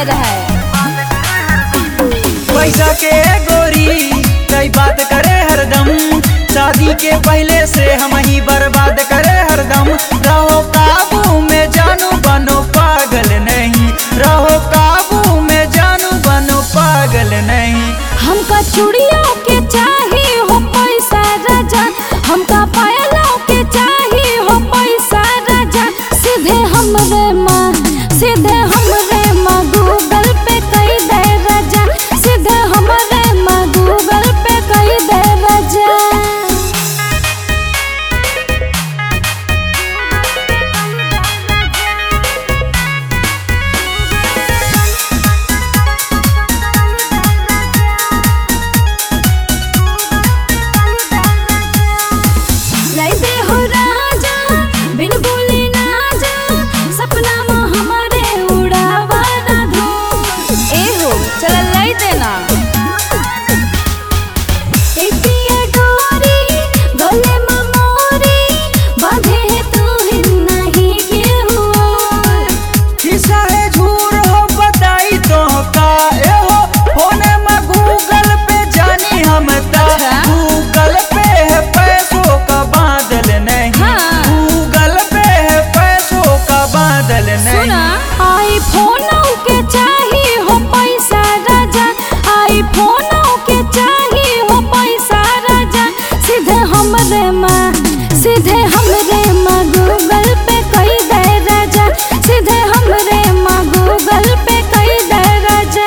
रहे। पैसा के गोरी कई बात करे हरदम, शादी के पहले से हम ही बर्बाद करे हरदम। रहो काबू में जानू बनो पागल नहीं, रहो काबू में जानू बनो पागल नहीं। हमका चूड़ियों के चाहिए हो पैसा राजा, हमका पायलों के चाहिए हो पैसा राजा। सीधे हमरे माँ गूगल पे कई दे राजा, सीधे हमरे माँ गूगल पे कई दे राजा। सीधे हमरे माँ गूगल पे कई दे राजा, सीधे हमरे माँ गूगल पे कई दे राजा।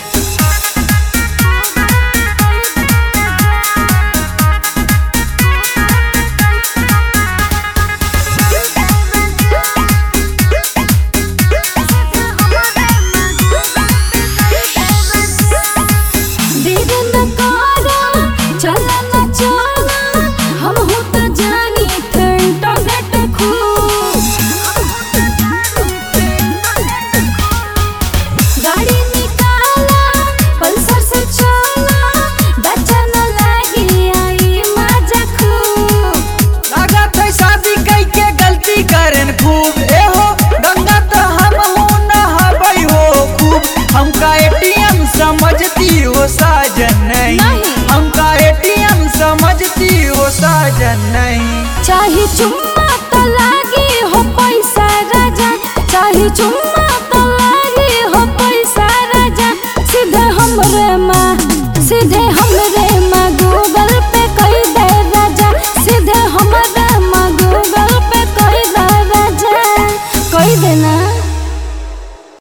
समझती हो साजन नहीं, हमका एटीएम समझती हो साजन नहीं। चाहे चुम्मा तो लागी हो पैसा राजा, चाहे चुम्मा